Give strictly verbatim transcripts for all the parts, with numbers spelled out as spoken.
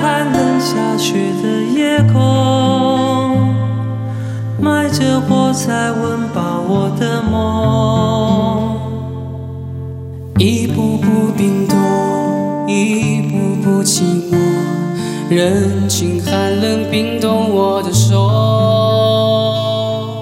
寒冷下雪的夜空，埋着火柴温饱我的梦。 一步步冰冻，一步步寂寞，人情寒冷冰冻我的手。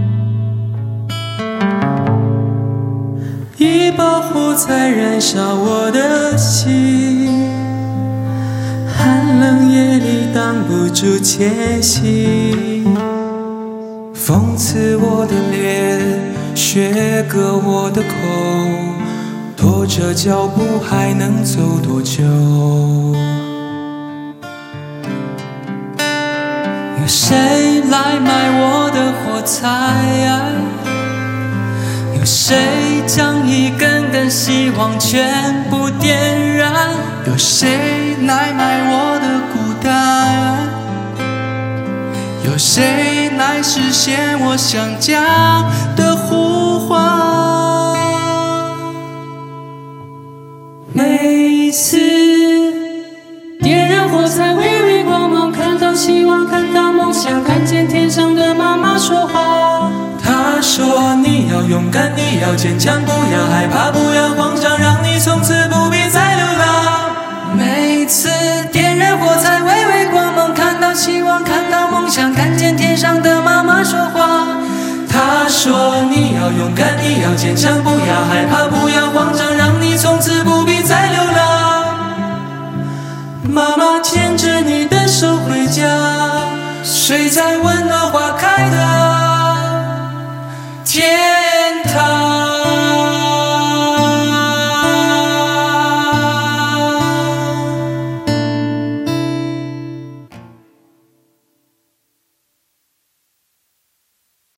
一把火柴燃烧我的心，寒冷夜里挡不住前行。风刺我的脸，雪割我的口，拖着脚步还能走多久？有谁来买我的火柴？有谁将一根根希望全部点燃？有谁来买我的孤单？有谁来实现我想家的呼唤？ 每一次点燃火柴，微微光芒，看到希望，看到梦想，看见天上的妈妈说话。 她说你要勇敢，你要坚强，不要害怕，不要慌张，让你从此不必再流浪。 每次点燃火柴，微微光芒，看到希望，看到梦想，看见天上的妈妈说话。 她说你要勇敢，你要坚强，不要害怕，不要慌张，让你从此不必再流浪。妈妈牵着你的手回家，睡在温暖花开